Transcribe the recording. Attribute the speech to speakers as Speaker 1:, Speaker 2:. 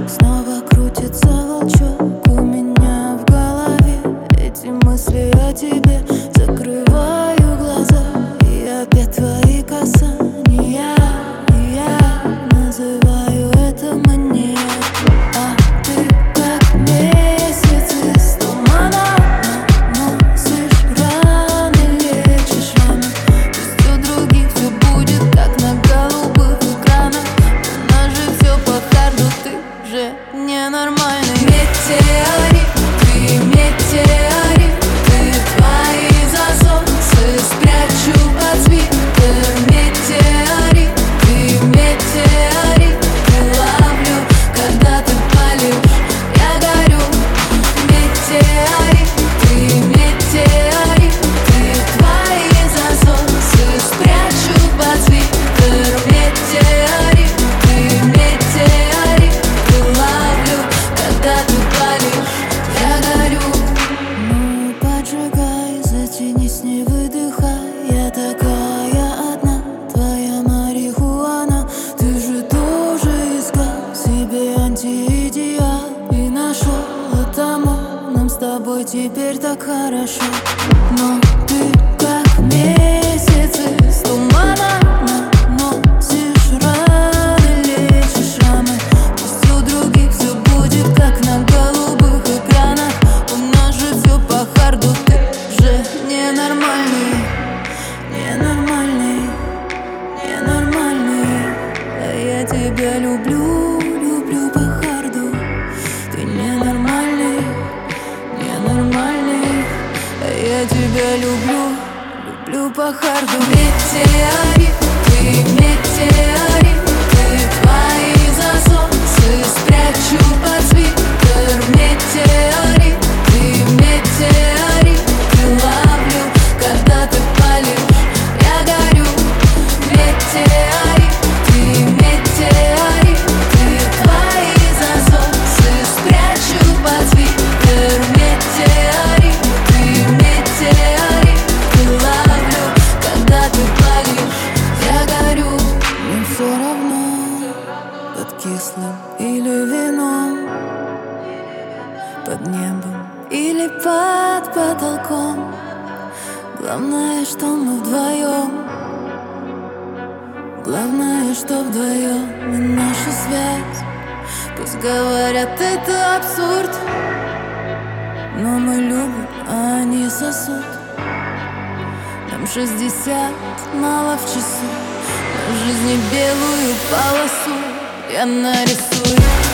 Speaker 1: Снова крутится волчок у меня в голове. Эти мысли о тебе, закрываю глаза, и опять твои касания. И я называю это манией. А ты как месяц из тумана, наносишь раны, лечишь раны. Пусть у других все будет как на голубых экранах, у нас же все по харду, ты же ненормальный. Метеорит, ты метеорит, ты твои засосы спрячу под свитер. Метеорит, ты метеорит, ты ловлю, когда ты палишь, я горю. Метеорит, ты метеорит, ты твои засосы спрячу под свитер. Метеорит, ты метеорит, ты ловлю, когда ты палишь, я горю. Ну поджигай, затянись, не выдыхай. Я такая одна, твоя марихуана. Ты же тоже искал себе антиидеал и нашел, потому нам с тобой теперь так хорошо. Но ты как месяц из тумана, наносишь раны, лечишь рамы. Пусть у других все будет как на голубых экранах, у нас же все по харду, ты же ненормальный. Ненормальный, ненормальный. А я тебя люблю, люблю по харду. Ты ненормальный, ненормальный. А я тебя люблю, люблю по харду. Метеорит, ты метеорит, ты твои засосы спрячу под свитер. Метеорит, ты метеорит, ты ловлю, когда ты палишь, я горю. Метеорит, ты метеорит, ты твои засосы спрячу под свитер. Метеорит, ты метеорит, ты ловлю, когда ты палишь, я горю. Мне все равно, под кислым или вином, под небом или под потолком. Главное, что мы вдвоем. Главное, что вдвоем и наша связь. Пусть говорят, это абсурд, но мы любим, а они сосут. Нам 60, мало в часу, на жизни белую полосу я нарисую.